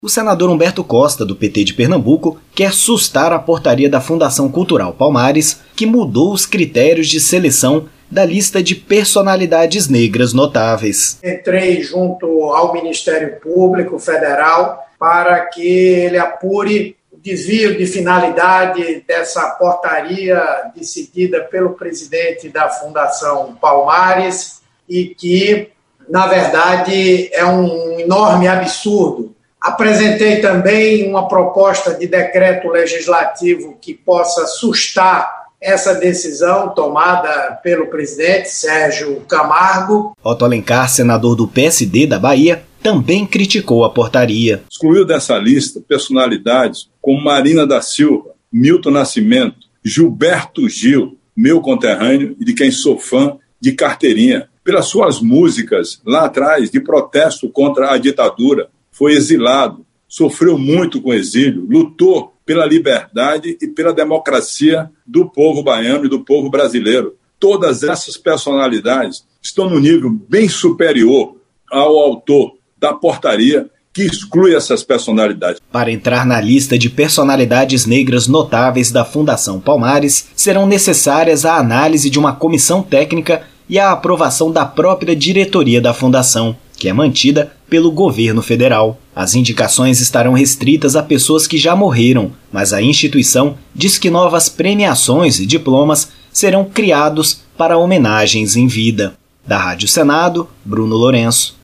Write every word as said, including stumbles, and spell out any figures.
O senador Humberto Costa, do P T de Pernambuco, quer sustar a portaria da Fundação Cultural Palmares, que mudou os critérios de seleção da lista de personalidades negras notáveis. Entrei junto ao Ministério Público Federal para que ele apure o desvio de finalidade dessa portaria decidida pelo presidente da Fundação Palmares e que, na verdade, é um enorme absurdo. Apresentei também uma proposta de decreto legislativo que possa sustar essa decisão tomada pelo presidente Sérgio Camargo. Otto Alencar, senador do P S D da Bahia, também criticou a portaria. Excluiu dessa lista personalidades como Marina da Silva, Milton Nascimento, Gilberto Gil, meu conterrâneo e de quem sou fã de carteirinha, pelas suas músicas lá atrás de protesto contra a ditadura. Foi exilado, sofreu muito com o exílio, lutou pela liberdade e pela democracia do povo baiano e do povo brasileiro. Todas essas personalidades estão no nível bem superior ao autor da portaria que exclui essas personalidades. Para entrar na lista de personalidades negras notáveis da Fundação Palmares, serão necessárias a análise de uma comissão técnica e a aprovação da própria diretoria da Fundação, que é mantida pelo governo federal. As indicações estarão restritas a pessoas que já morreram, mas a instituição diz que novas premiações e diplomas serão criados para homenagens em vida. Da Rádio Senado, Bruno Lourenço.